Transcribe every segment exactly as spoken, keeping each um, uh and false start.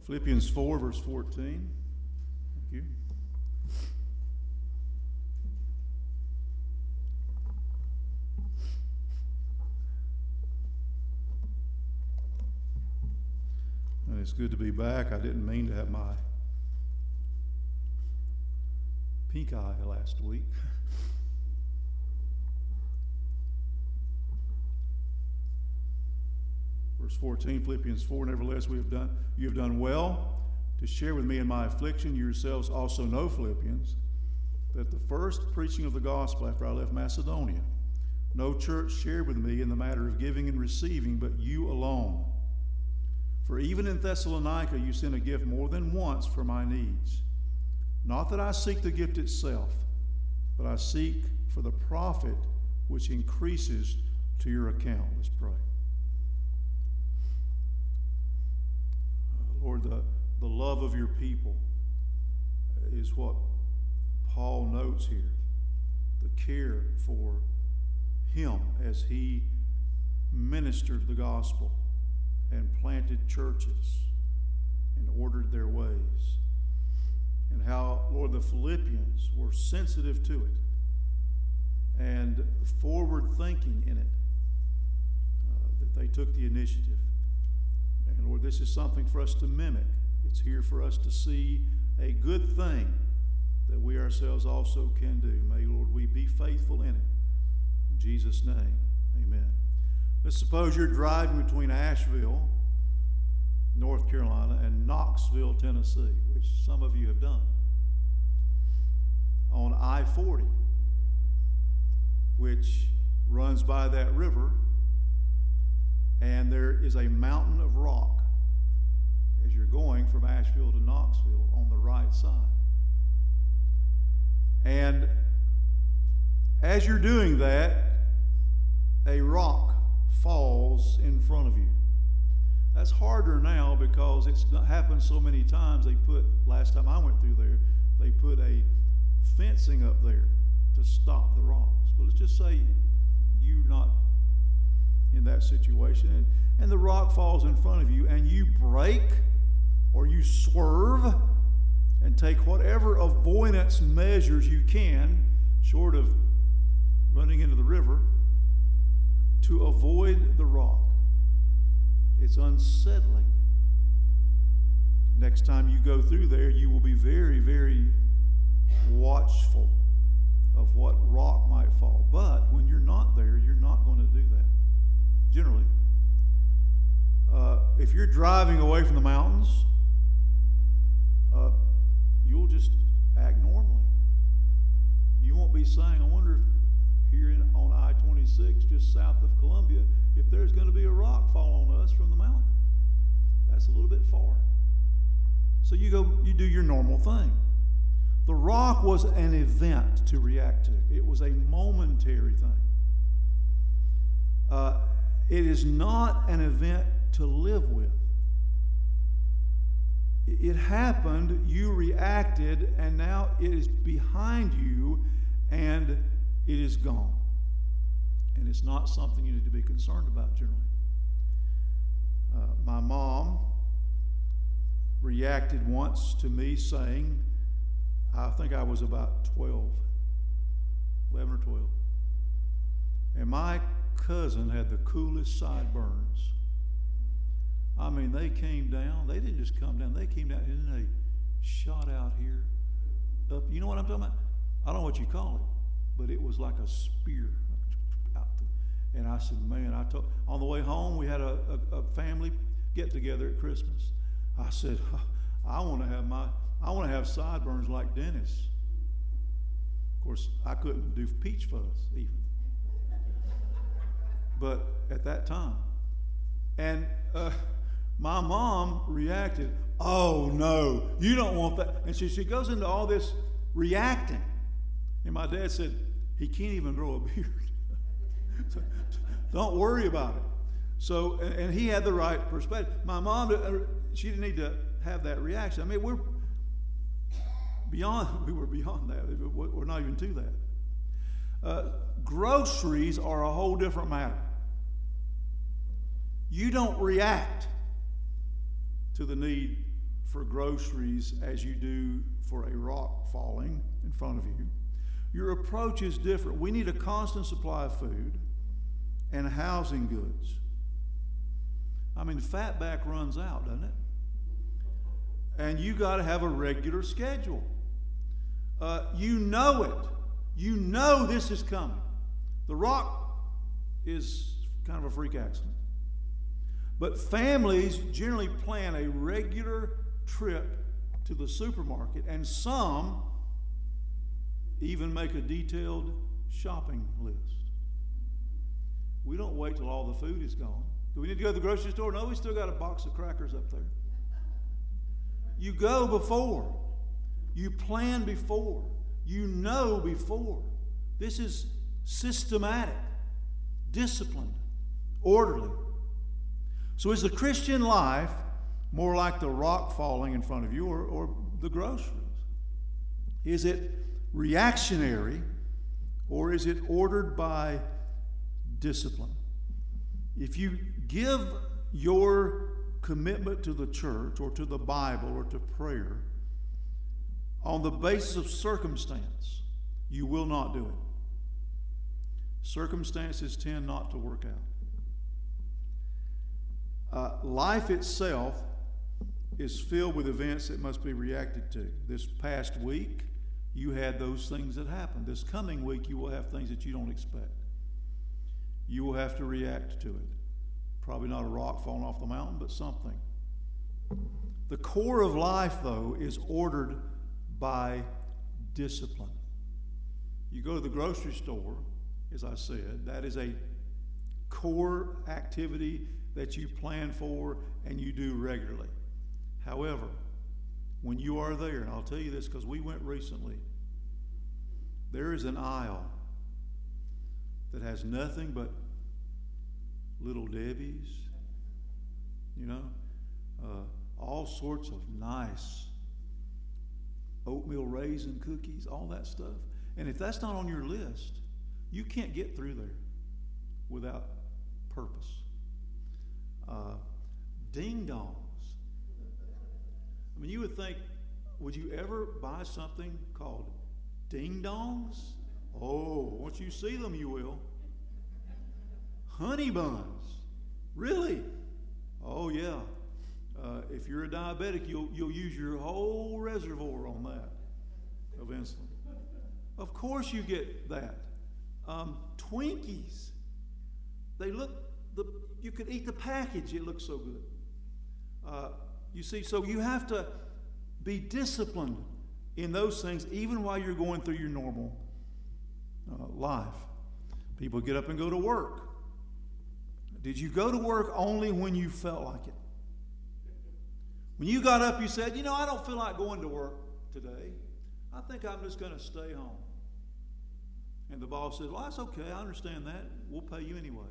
Philippians four, verse fourteen. Thank you. And it's good to be back. I didn't mean to have my pink eye last week. Verse fourteen, Philippians four, nevertheless we have done you have done well to share with me in my affliction. You yourselves also know, Philippians, that the first preaching of the gospel after I left Macedonia, no church shared with me in the matter of giving and receiving, but you alone. For even in Thessalonica you sent a gift more than once for my needs. Not that I seek the gift itself, but I seek for the profit which increases to your account. Let's pray. Uh, Lord, the, the love of your people is what Paul notes here. The care for him as he ministered the gospel and planted churches and ordered their ways. And how, Lord, the Philippians were sensitive to it and forward-thinking in it, uh, that they took the initiative. And, Lord, this is something for us to mimic. It's here for us to see a good thing that we ourselves also can do. May, Lord, we be faithful in it. In Jesus' name, amen. Let's suppose you're driving between Asheville, North Carolina, and Knoxville, Tennessee, which some of you have done, on I forty, which runs by that river, and there is a mountain of rock as you're going from Asheville to Knoxville on the right side. And as you're doing that, a rock falls in front of you. That's harder now because it's not happened so many times. They put, last time I went through there, they put a fencing up there to stop the rocks. But let's just say you're not in that situation, and, and the rock falls in front of you, and you brake or you swerve and take whatever avoidance measures you can, short of running into the river, to avoid the rock. It's unsettling. Next time you go through there, you will be very, very watchful of what rock might fall. But when you're not there, you're not going to do that, generally. Uh, if you're driving away from the mountains, uh, you'll just act normally. You won't be saying, I wonder if here in, on I twenty-six, just south of Columbia, if there's going to be a rock fall on us from the mountain. That's a little bit far. So you go, you do your normal thing. The rock was an event to react to. It was a momentary thing. Uh, it is not an event to live with. It happened, you reacted, and now it is behind you, and it is gone. And it's not something you need to be concerned about generally. Uh, my mom reacted once to me saying, I think I was about twelve, eleven or twelve. And my cousin had the coolest sideburns. I mean, they came down. They didn't just come down. They came down and they shot out here. Up. You know what I'm talking about? I don't know what you call it, but it was like a spear. And I said, man, I told, on the way home, we had a, a, a family get together at Christmas. I said, I want to have my, I want to have sideburns like Dennis. Of course, I couldn't do peach fuzz even. But at that time, and uh, my mom reacted, oh no, you don't want that. And she, she goes into all this reacting. And my dad said, he can't even grow a beard. So, don't worry about it. So, and, and he had the right perspective. My mom, she didn't need to have that reaction. I mean, we're beyond, we were beyond that. We're not even to that. Uh, groceries are a whole different matter. You don't react to the need for groceries as you do for a rock falling in front of you. Your approach is different. We need a constant supply of food and housing goods. I mean, fatback runs out, doesn't it? And you got to have a regular schedule. Uh, you know it. You know this is coming. The rock is kind of a freak accident. But families generally plan a regular trip to the supermarket, and some even make a detailed shopping list. We don't wait till all the food is gone. Do we need to go to the grocery store? No, we still got a box of crackers up there. You go before. You plan before. You know before. This is systematic, disciplined, orderly. So is the Christian life more like the rock falling in front of you or, or the groceries? Is it reactionary or is it ordered by discipline? If you give your commitment to the church or to the Bible or to prayer on the basis of circumstance, you will not do it. Circumstances tend not to work out. Uh, life itself is filled with events that must be reacted to. This past week, you had those things that happened. This coming week, you will have things that you don't expect. You will have to react to it. Probably not a rock falling off the mountain, but something. The core of life, though, is ordered by discipline. You go to the grocery store, as I said, that is a core activity that you plan for and you do regularly. However, when you are there, and I'll tell you this because we went recently, there is an aisle that has nothing but Little Debbie's, you know, uh, all sorts of nice oatmeal raisin cookies, all that stuff. And if that's not on your list, you can't get through there without purpose. Uh, ding dongs. I mean, you would think, would you ever buy something called ding dongs? Oh, once you see them, you will. Honey buns. Really? Oh, yeah. Uh, if you're a diabetic, you'll, you'll use your whole reservoir on that of insulin. Of course you get that. Um, Twinkies. They look, the, you could eat the package. It looks so good. Uh, you see, so you have to be disciplined in those things even while you're going through your normal uh, life. People get up and go to work. Did you go to work only when you felt like it? When you got up, you said, you know, I don't feel like going to work today. I think I'm just going to stay home. And the boss said, well, that's okay. I understand that. We'll pay you anyway.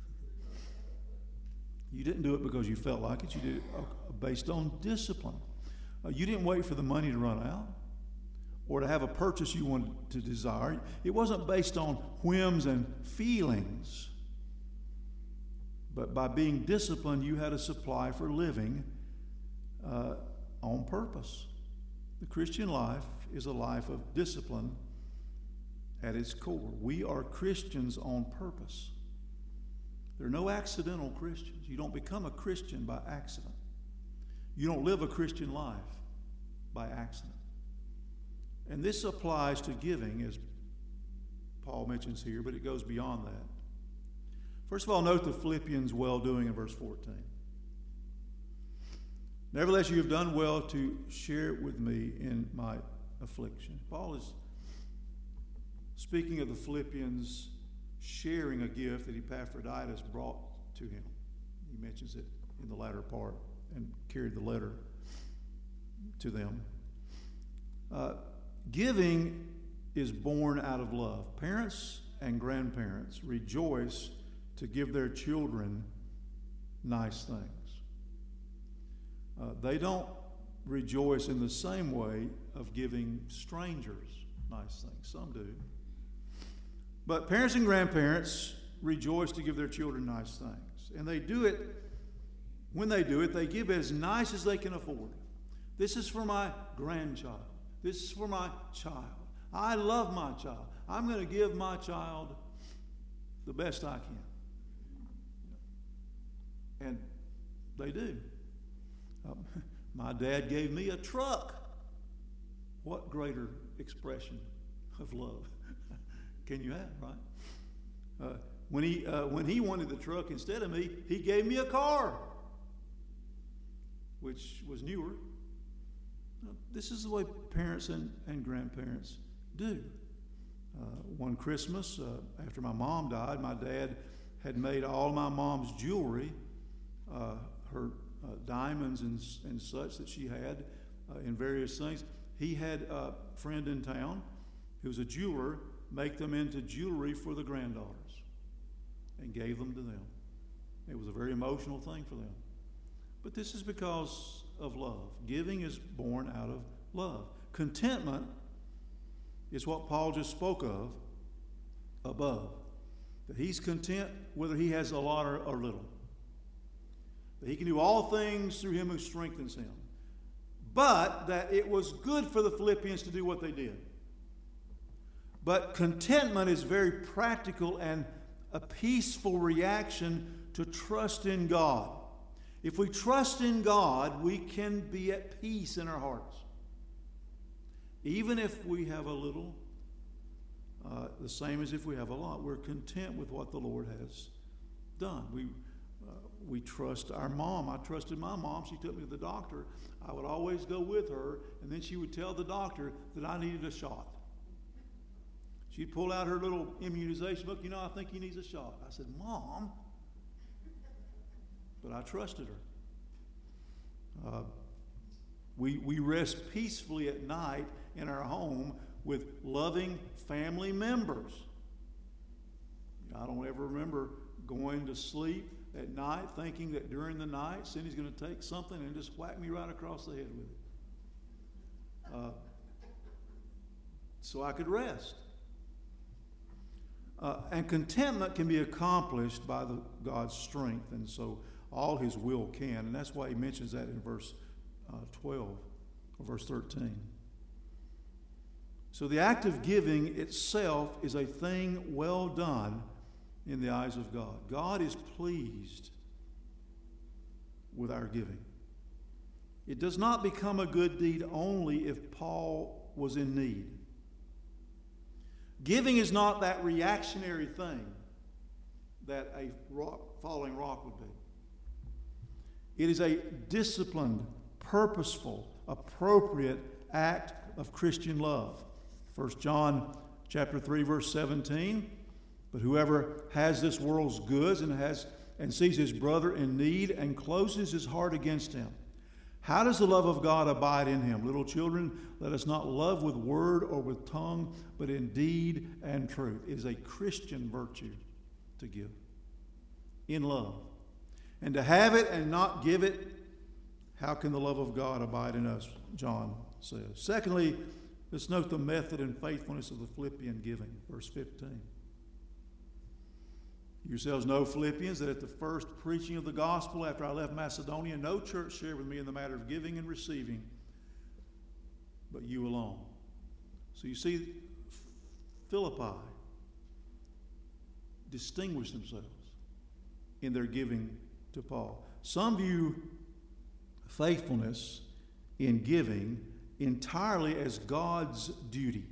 You didn't do it because you felt like it. You did it based on discipline. Uh, you didn't wait for the money to run out or to have a purchase you wanted to desire. It wasn't based on whims and feelings. But by being disciplined, you had a supply for living uh, on purpose. The Christian life is a life of discipline at its core. We are Christians on purpose. There are no accidental Christians. You don't become a Christian by accident. You don't live a Christian life by accident. And this applies to giving, as Paul mentions here, but it goes beyond that. First of all, note the Philippians well-doing in verse fourteen. Nevertheless, you have done well to share with me in my affliction. Paul is speaking of the Philippians sharing a gift that Epaphroditus brought to him. He mentions it in the latter part and carried the letter to them. Uh, giving is born out of love. Parents and grandparents rejoice to give their children nice things. Uh, they don't rejoice in the same way of giving strangers nice things. Some do. But parents and grandparents rejoice to give their children nice things. And they do it, when they do it, they give as nice as they can afford. This is for my grandchild. This is for my child. I love my child. I'm going to give my child the best I can. And they do. Um, my dad gave me a truck. What greater expression of love can you have, right? Uh, when he uh, when he wanted the truck instead of me, he gave me a car, which was newer. Uh, this is the way parents and, and grandparents do. Uh, one Christmas, uh, after my mom died, my dad had made all my mom's jewelry, uh, her uh, diamonds and, and such that she had uh, in various things. He had a friend in town who was a jeweler make them into jewelry for the granddaughters and gave them to them. It was a very emotional thing for them. But this is because of love. Giving is born out of love. Contentment is what Paul just spoke of above. That he's content whether he has a lot or, or little. That he can do all things through him who strengthens him. But that it was good for the Philippians to do what they did. But contentment is very practical and a peaceful reaction to trust in God. If we trust in God, we can be at peace in our hearts. Even if we have a little, uh, the same as if we have a lot, we're content with what the Lord has done. We uh, we trust our mom. I trusted my mom. She took me to the doctor. I would always go with her, and then she would tell the doctor that I needed a shot. She'd pull out her little immunization book. You know, I think he needs a shot. I said, Mom. But I trusted her. Uh, we, we rest peacefully at night in our home with loving family members. I don't ever remember going to sleep at night thinking that during the night Cindy's going to take something and just whack me right across the head with it. Uh, so I could rest. Uh, and contentment can be accomplished by the, God's strength, and so all His will can. And that's why He mentions that in verse uh, twelve or verse thirteen. So the act of giving itself is a thing well done in the eyes of God. God is pleased with our giving. It does not become a good deed only if Paul was in need. Giving is not that reactionary thing that a rock, falling rock would be. It is a disciplined, purposeful, appropriate act of Christian love. First John chapter three, verse seventeen. But whoever has this world's goods and has and sees his brother in need and closes his heart against him, how does the love of God abide in him? Little children, let us not love with word or with tongue, but in deed and truth. It is a Christian virtue to give in love. And to have it and not give it, how can the love of God abide in us? John says. Secondly, let's note the method and faithfulness of the Philippian giving. Verse fifteen. Yourselves know, Philippians, that at the first preaching of the gospel after I left Macedonia, no church shared with me in the matter of giving and receiving, but you alone. So you see, Philippi distinguished themselves in their giving to Paul. Some view faithfulness in giving entirely as God's duty.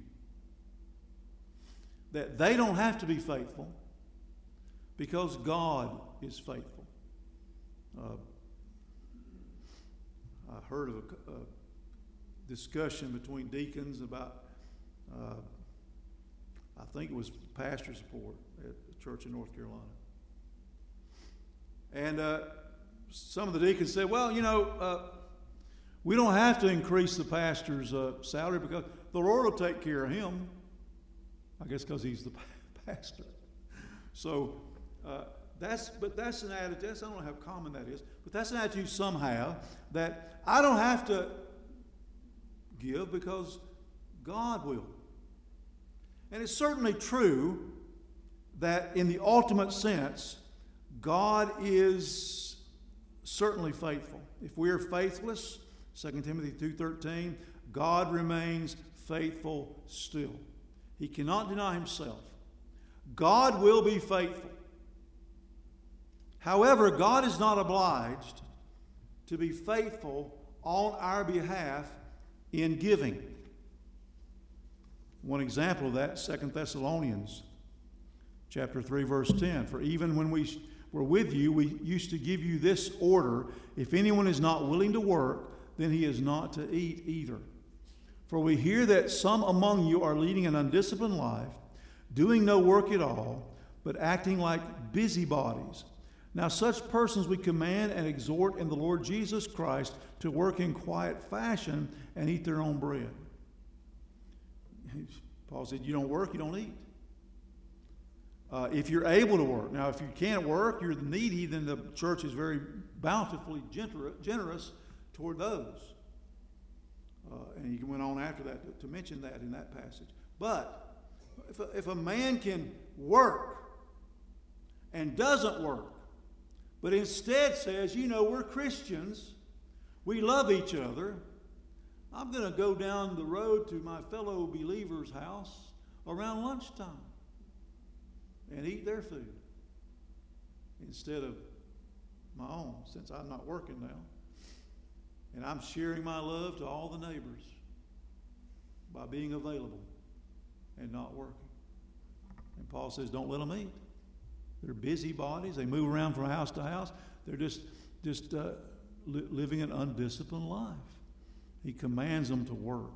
That they don't have to be faithful because God is faithful. Uh, I heard of a, a discussion between deacons about, uh, I think it was pastor support at the church in North Carolina. And uh, some of the deacons said, well, you know, uh, we don't have to increase the pastor's uh, salary because the Lord will take care of him. I guess because he's the pastor. So, uh, that's, but that's an attitude, that's, I don't know how common that is, but that's an attitude somehow that I don't have to give because God will. And it's certainly true that in the ultimate sense, God is certainly faithful. If we are faithless, Second Timothy two thirteen, God remains faithful still. He cannot deny himself. God will be faithful. However, God is not obliged to be faithful on our behalf in giving. One example of that, Second Thessalonians chapter three, verse ten. For even when we were with you, we used to give you this order: if anyone is not willing to work, then he is not to eat either. For we hear that some among you are leading an undisciplined life, doing no work at all, but acting like busybodies. Now such persons we command and exhort in the Lord Jesus Christ to work in quiet fashion and eat their own bread. Paul said, you don't work, you don't eat. Uh, if you're able to work. Now, if you can't work, you're needy, then the church is very bountifully generous toward those. Uh, and he went on after that to, to mention that in that passage. But if a, if a man can work and doesn't work, but instead says, you know, we're Christians, we love each other, I'm going to go down the road to my fellow believer's house around lunchtime and eat their food instead of my own, since I'm not working now. And I'm sharing my love to all the neighbors by being available and not working. And Paul says, don't let them eat. They're busybodies. They move around from house to house. They're just, just uh, li- living an undisciplined life. He commands them to work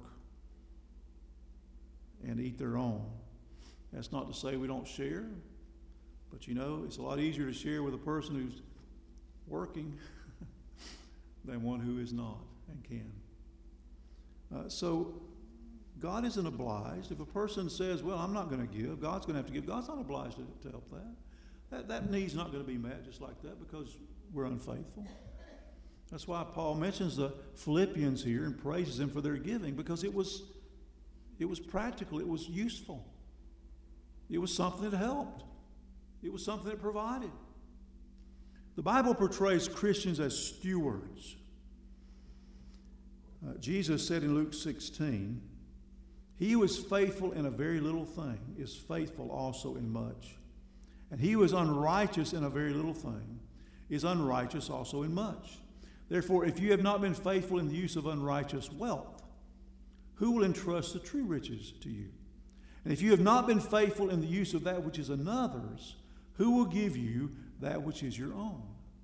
and eat their own. That's not to say we don't share, but you know, it's a lot easier to share with a person who's working than one who is not and can. Uh, so God isn't obliged. If a person says, well, I'm not going to give, God's going to have to give, God's not obliged to, to help that. That, that need's not going to be met just like that because we're unfaithful. That's why Paul mentions the Philippians here and praises them for their giving, because it was, it was practical, it was useful. It was something that helped. It was something that provided. The Bible portrays Christians as stewards. Uh, Jesus said in Luke sixteen, he who is faithful in a very little thing is faithful also in much. And he who is unrighteous in a very little thing is unrighteous also in much. Therefore, if you have not been faithful in the use of unrighteous wealth, who will entrust the true riches to you? And if you have not been faithful in the use of that which is another's, who will give you that which is your own?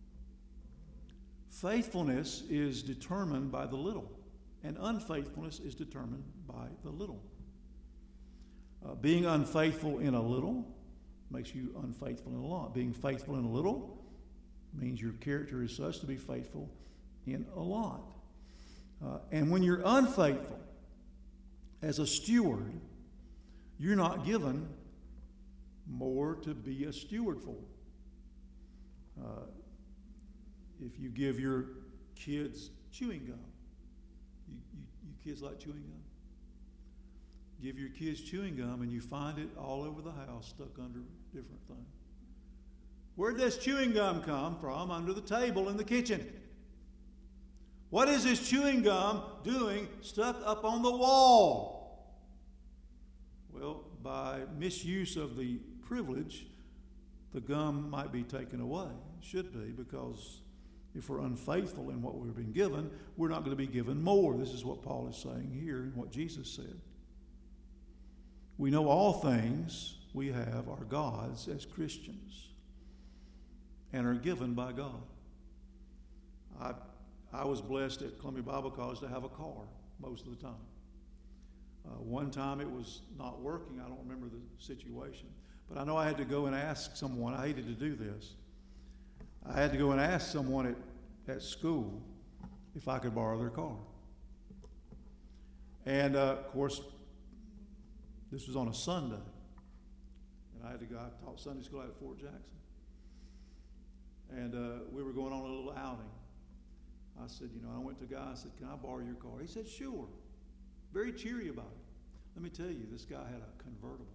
Faithfulness is determined by the little, and unfaithfulness is determined by the little. Uh, being unfaithful in a little makes you unfaithful in a lot. Being faithful in a little means your character is such to be faithful in a lot. Uh, and when you're unfaithful as a steward, you're not given more to be a steward for. Uh, if you give your kids chewing gum, you, you, you kids like chewing gum? Give your kids chewing gum and you find it all over the house stuck under different things. Where did this chewing gum come from? Under the table in the kitchen. What is this chewing gum doing stuck up on the wall? Well, by misuse of the privilege, the gum might be taken away. It should be, because if we're unfaithful in what we've been given, we're not going to be given more. This is what Paul is saying here and what Jesus said. We know all things we have are God's as Christians and are given by God. I, I was blessed at Columbia Bible College to have a car most of the time. Uh, one time it was not working. I don't remember the situation. But I know I had to go and ask someone. I hated to do this. I had to go and ask someone at, at school if I could borrow their car. And, uh, of course, this was on a Sunday. And I had to go, I taught Sunday school out at Fort Jackson. And uh, we were going on a little outing. I said, you know, I went to a guy, I said, can I borrow your car? He said, sure. Very cheery about it. Let me tell you, this guy had a convertible.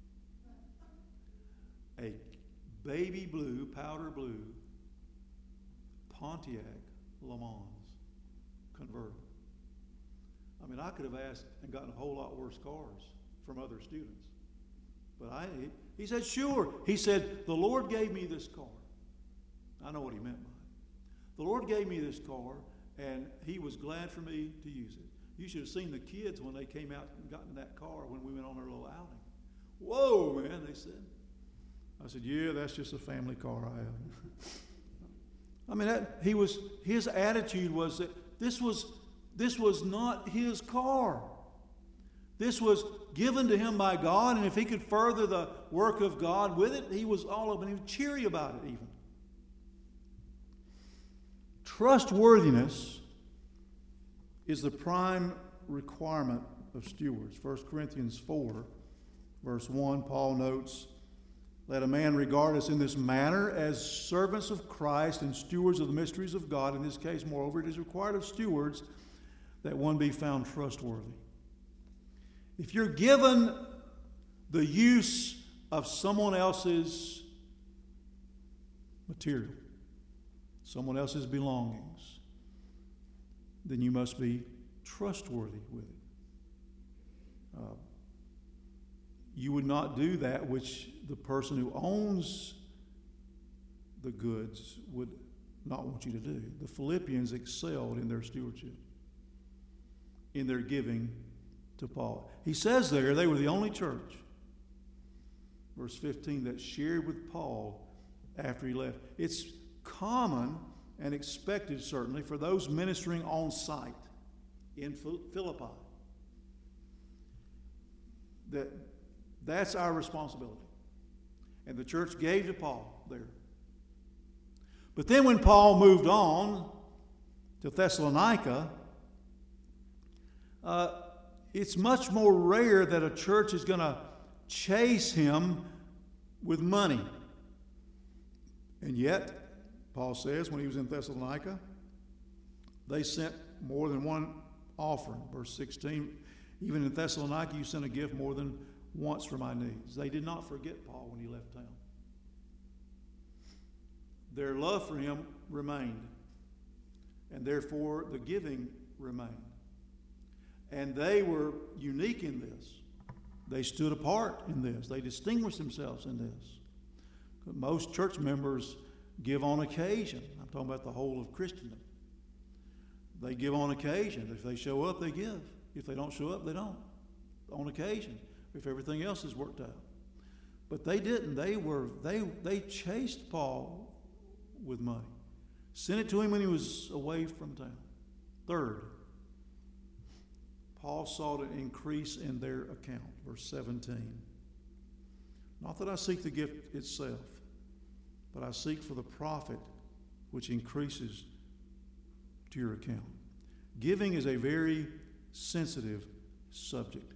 A baby blue, powder blue Pontiac Le Mans convertible. I mean, I could have asked and gotten a whole lot worse cars from other students. But I, he, he said, sure. He said, the Lord gave me this car. I know what he meant by it. The Lord gave me this car, and he was glad for me to use it. You should have seen the kids when they came out and got in that car when we went on our little outing. Whoa, man, they said. I said, yeah, that's just a family car I have. I mean, that, he was, his attitude was that this was, this was not his car. This was given to him by God, and if he could further the work of God with it, he was all up, and he was cheery about it even. Trustworthiness is the prime requirement of stewards. First Corinthians four, verse one, Paul notes, let a man regard us in this manner as servants of Christ and stewards of the mysteries of God. In this case, moreover, it is required of stewards that one be found trustworthy. If you're given the use of someone else's material, someone else's belongings, then you must be trustworthy with it. Uh, you would not do that which the person who owns the goods would not want you to do. The Philippians excelled in their stewardship, in their giving to Paul. He says there they were the only church, verse fifteen, that shared with Paul after he left. It's common and expected, certainly, for those ministering on site in Philippi. That that's our responsibility. And the church gave to Paul there. But then when Paul moved on to Thessalonica, uh, it's much more rare that a church is going to chase him with money. And yet, Paul says, when he was in Thessalonica, they sent more than one offering. Verse sixteen, even in Thessalonica, you sent a gift more than once for my needs. They did not forget Paul when he left town. Their love for him remained, and therefore the giving remained. And they were unique in this. They stood apart in this. They distinguished themselves in this. Most church members give on occasion. I'm talking about the whole of Christendom. They give on occasion. If they show up, they give. If they don't show up, they don't. On occasion, if everything else is worked out. But they didn't. They were they they chased Paul with money. Sent it to him when he was away from town. Third, Paul sought an increase in their account. Verse seventeen. Not that I seek the gift itself, but I seek for the profit which increases to your account. Giving is a very sensitive subject.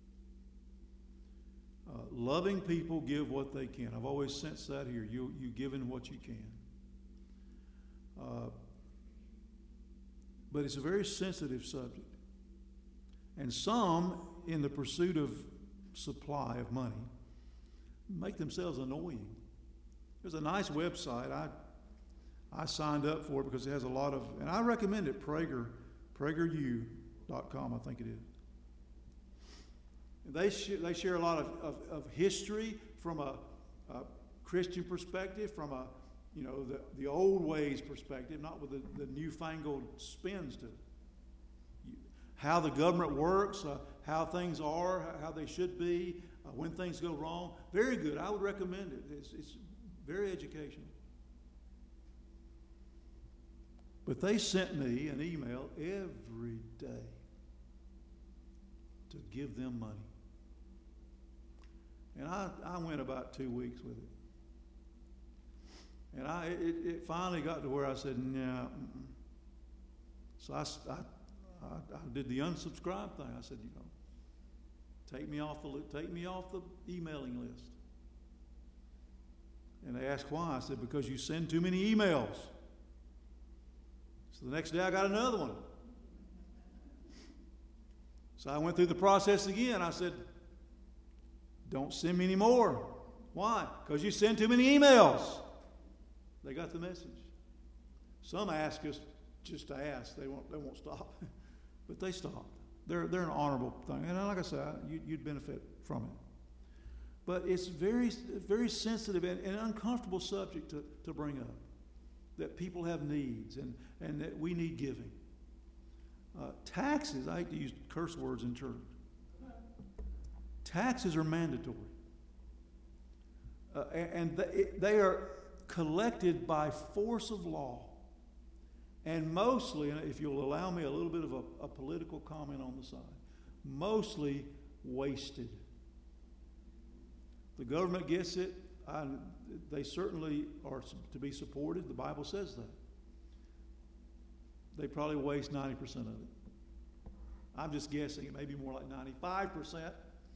Uh, loving people give what they can. I've always sensed that here. You you give in what you can. Uh, but it's a very sensitive subject. And some, in the pursuit of supply of money, make themselves annoying. There's a nice website. I I signed up for it because it has a lot of, and I recommend it, Prager, Prager U dot com, I think it is. They, sh- they share a lot of, of, of history from a, a Christian perspective, from a, you know, the, the old ways perspective, not with the, the newfangled spins to it. How the government works, uh, how things are, how they should be, uh, when things go wrong. Very good. I would recommend it. It's, it's very educational. But they sent me an email every day to give them money. And I, I went about two weeks with it. And I it, it finally got to where I said, no. Nah, so I, I, I, I did the unsubscribe thing. I said, you know, take me off the take me off the emailing list. And they asked why. I said, because you send too many emails. So the next day I got another one. So I went through the process again. I said, don't send me any more. Why? Because you send too many emails. They got the message. Some ask us just to ask. They won't, they won't stop. But they stopped. They're, they're an honorable thing. And like I said, you, you'd benefit from it. But it's very, very sensitive and, and uncomfortable subject to, to bring up. That people have needs and, and that we need giving. Uh, taxes, I hate to use curse words in church. Taxes are mandatory. Uh, and they, they are collected by force of law. And mostly, if you'll allow me a little bit of a, a political comment on the side, mostly wasted. The government gets it. I, they certainly are to be supported. The Bible says that. They probably waste ninety percent of it. I'm just guessing. It may be more like ninety-five percent.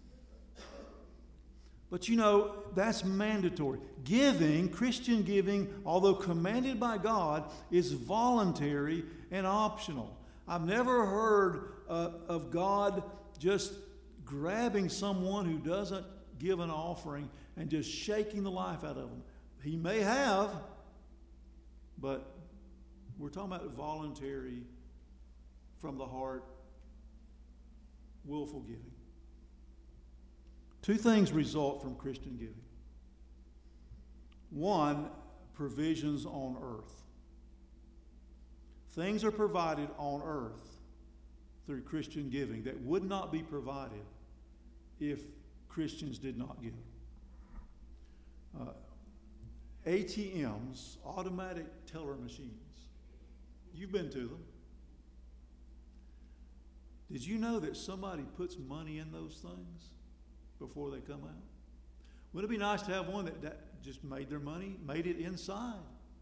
But you know, that's mandatory. Giving, Christian giving, although commanded by God, is voluntary and optional. I've never heard uh, of God just grabbing someone who doesn't give an offering and just shaking the life out of them. He may have, but we're talking about voluntary, from the heart, willful giving. Two things result from Christian giving. One, provisions on earth. Things are provided on earth through Christian giving that would not be provided if Christians did not give. Uh, A T Ms, automatic teller machines. You've been to them. Did you know that somebody puts money in those things before they come out? Wouldn't it be nice to have one that, that just made their money, made it inside?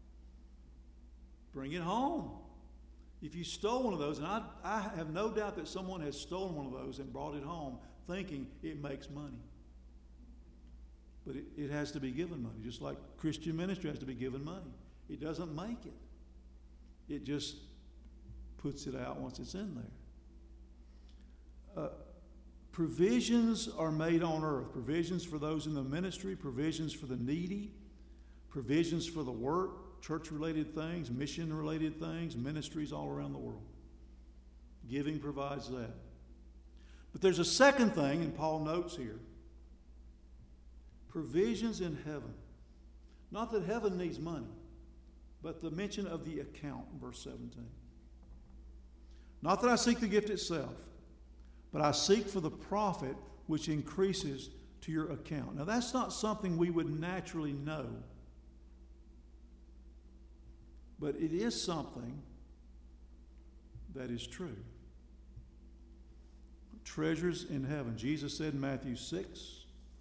Bring it home. If you stole one of those, and I, I have no doubt that someone has stolen one of those and brought it home thinking it makes money. But it, it has to be given money, just like Christian ministry has to be given money. It doesn't make it. It just puts it out once it's in there. Uh, provisions are made on earth. Provisions for those in the ministry, provisions for the needy, provisions for the work, church-related things, mission-related things, ministries all around the world. Giving provides that. But there's a second thing, and Paul notes here. Provisions in heaven. Not that heaven needs money, but the mention of the account in verse seventeen. Not that I seek the gift itself, but I seek for the profit which increases to your account. Now that's not something we would naturally know, but it is something that is true. Treasures in heaven. Jesus said in Matthew six,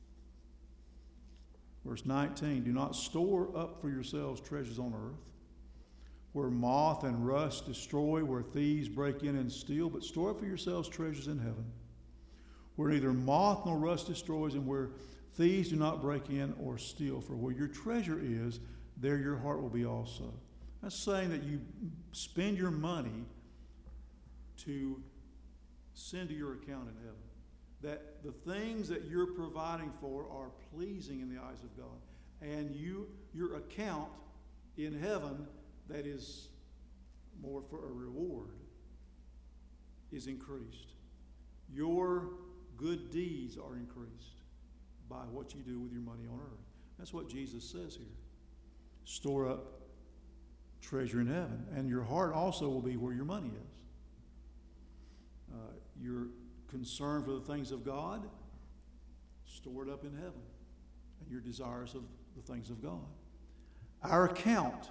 verse nineteen, do not store up for yourselves treasures on earth, where moth and rust destroy, where thieves break in and steal, but store up for yourselves treasures in heaven, where neither moth nor rust destroys, and where thieves do not break in or steal. For where your treasure is, there your heart will be also. That's saying that you spend your money to send to your account in heaven. That the things that you're providing for are pleasing in the eyes of God. And you, your account in heaven that is more for a reward is increased. Your good deeds are increased by what you do with your money on earth. That's what Jesus says here. Store up treasure in heaven. And your heart also will be where your money is. Uh, your concern for the things of God, stored up in heaven. And your desires of the things of God. Our account.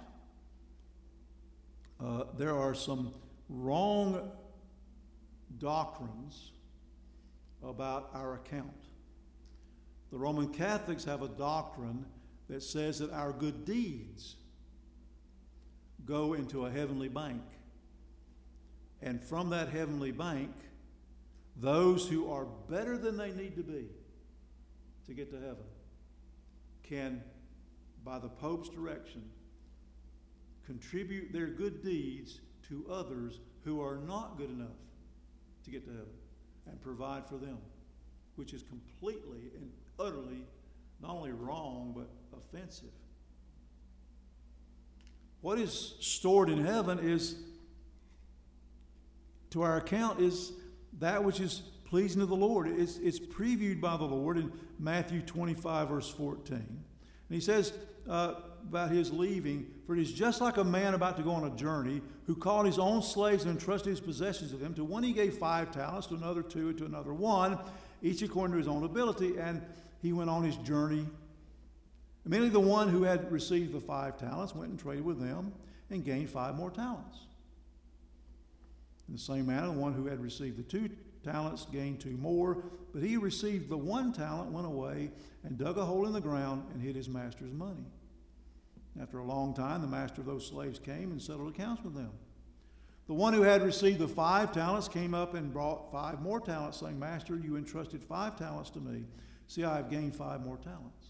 Uh, there are some wrong doctrines about our account. The Roman Catholics have a doctrine that says that our good deeds go into a heavenly bank. And from that heavenly bank, those who are better than they need to be to get to heaven can, by the Pope's direction, contribute their good deeds to others who are not good enough to get to heaven and provide for them, which is completely and utterly not only wrong but offensive. What is stored in heaven is, to our account, is that which is pleasing to the Lord. It's, it's previewed by the Lord in Matthew twenty-five, verse fourteen. And he says uh, about his leaving, for it is just like a man about to go on a journey who called his own slaves and entrusted his possessions to them. To one he gave five talents, to another two, and to another one, each according to his own ability. And he went on his journey. Immediately the one who had received the five talents went and traded with them and gained five more talents. In the same manner, the one who had received the two talents gained two more, but he who received the one talent went away and dug a hole in the ground and hid his master's money. After a long time, the master of those slaves came and settled accounts with them. The one who had received the five talents came up and brought five more talents, saying, Master, you entrusted five talents to me. See, I have gained five more talents.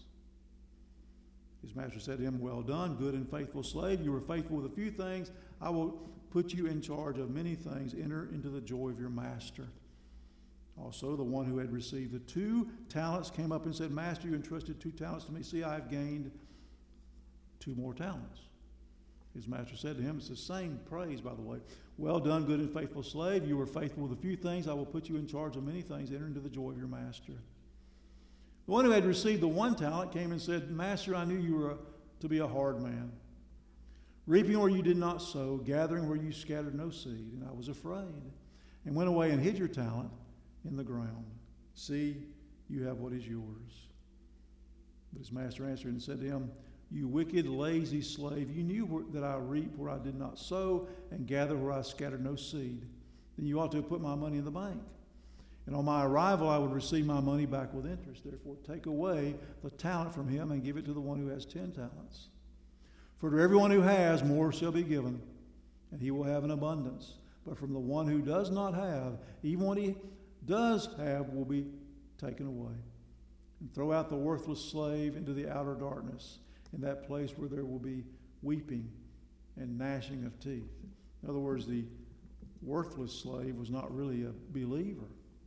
His master said to him, Well done, good and faithful slave. You were faithful with a few things. I will put you in charge of many things. Enter into the joy of your master. Also, the one who had received the two talents came up and said, Master, you entrusted two talents to me. See, I have gained two more talents. His master said to him, it's the same praise, by the way. Well done, good and faithful slave. You were faithful with a few things. I will put you in charge of many things. Enter into the joy of your master. The one who had received the one talent came and said, Master, I knew you were a, to be a hard man, reaping where you did not sow, gathering where you scattered no seed. And I was afraid, and went away and hid your talent in the ground. See, you have what is yours. But his master answered and said to him, You wicked, lazy slave, you knew that I reap where I did not sow and gather where I scattered no seed. Then you ought to have put my money in the bank. And on my arrival, I would receive my money back with interest. Therefore, take away the talent from him and give it to the one who has ten talents. For to everyone who has, more shall be given, and he will have an abundance. But from the one who does not have, even what he does have will be taken away. And throw out the worthless slave into the outer darkness, in that place where there will be weeping and gnashing of teeth. In other words, the worthless slave was not really a believer.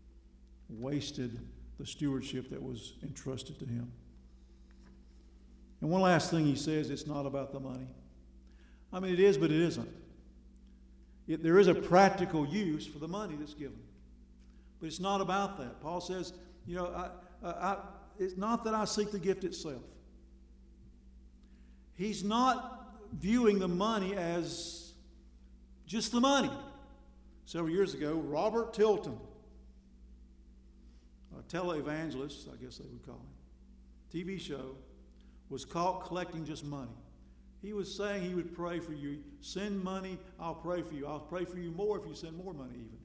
Wasted the stewardship that was entrusted to him. And one last thing he says, it's not about the money. I mean, it is, but it isn't. It, there is a practical use for the money that's given. But it's not about that. Paul says, you know, I, I, it's not that I seek the gift itself. He's not viewing the money as just the money. Several years ago, Robert Tilton, a televangelist, I guess they would call him, T V show, was caught collecting just money. He was saying he would pray for you. Send money, I'll pray for you. I'll pray for you more if you send more money even.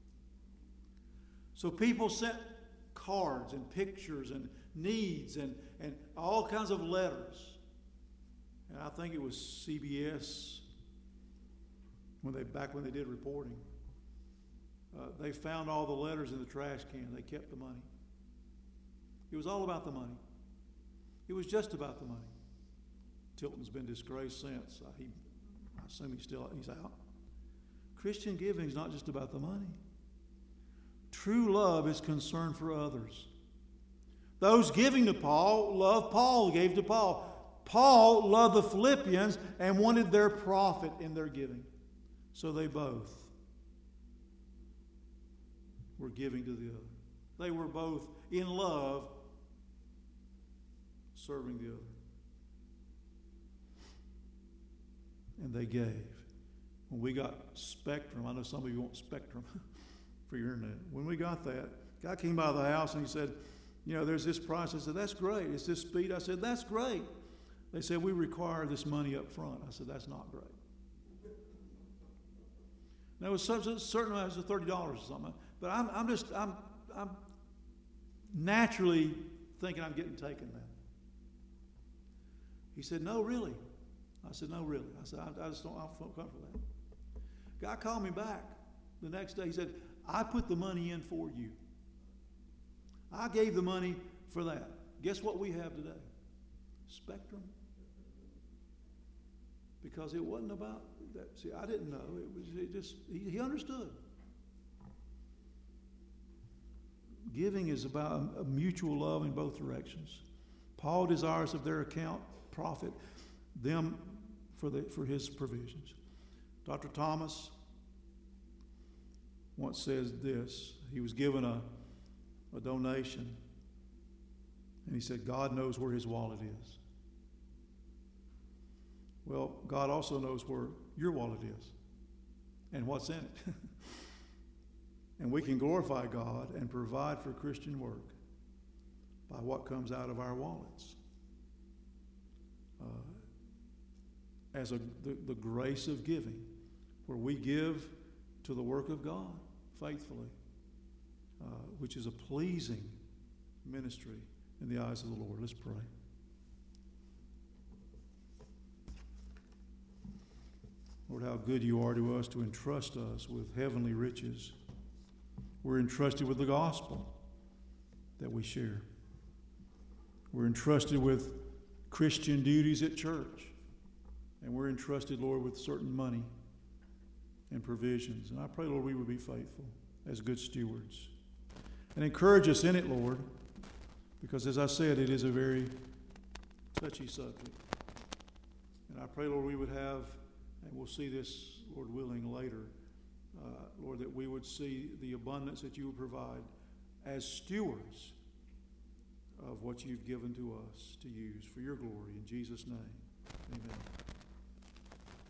So people sent cards and pictures and needs and, and all kinds of letters. And I think it was C B S, when they back when they did reporting. Uh, they found all the letters in the trash can. They kept the money. It was all about the money. It was just about the money. Tilton's been disgraced since. Uh, he, I assume he's still he's out. Christian giving is not just about the money. True love is concern for others. Those giving to Paul loved Paul, gave to Paul. Paul loved the Philippians and wanted their profit in their giving. So they both were giving to the other. They were both in love serving the other. And they gave. When we got Spectrum, I know some of you want Spectrum for your internet. When we got that, guy came by the house and he said, you know, there's this price. I said, that's great. It's this speed. I said, that's great. They said, we require this money up front. I said, that's not great. Now, it was certain, certain it was thirty dollars or something. But I'm, I'm just, I'm, I'm naturally thinking I'm getting taken now. He said, no, really. I said, no, really. I said, I, I just don't, I don't feel comfortable with that. Guy called me back the next day. He said, I put the money in for you. I gave the money for that. Guess what we have today? Spectrum. Because it wasn't about that. See, I didn't know. It was it just, he, he understood. Giving is about a, a mutual love in both directions. Paul desires of their account profit them for the for his provisions. Doctor Thomas once said this. He was given a, a donation, and he said, God knows where his wallet is. Well, God also knows where your wallet is and what's in it. And we can glorify God and provide for Christian work by what comes out of our wallets. Uh, as a, the, the grace of giving, where we give to the work of God faithfully, uh, which is a pleasing ministry in the eyes of the Lord. Let's pray. Lord, how good you are to us to entrust us with heavenly riches. We're entrusted with the gospel that we share. We're entrusted with Christian duties at church. And we're entrusted, Lord, with certain money and provisions. And I pray, Lord, we would be faithful as good stewards. And encourage us in it, Lord, because as I said, it is a very touchy subject. And I pray, Lord, we would have, and we'll see this, Lord willing, later, uh, Lord, that we would see the abundance that you would provide as stewards of what you've given to us to use for your glory. In Jesus' name, amen.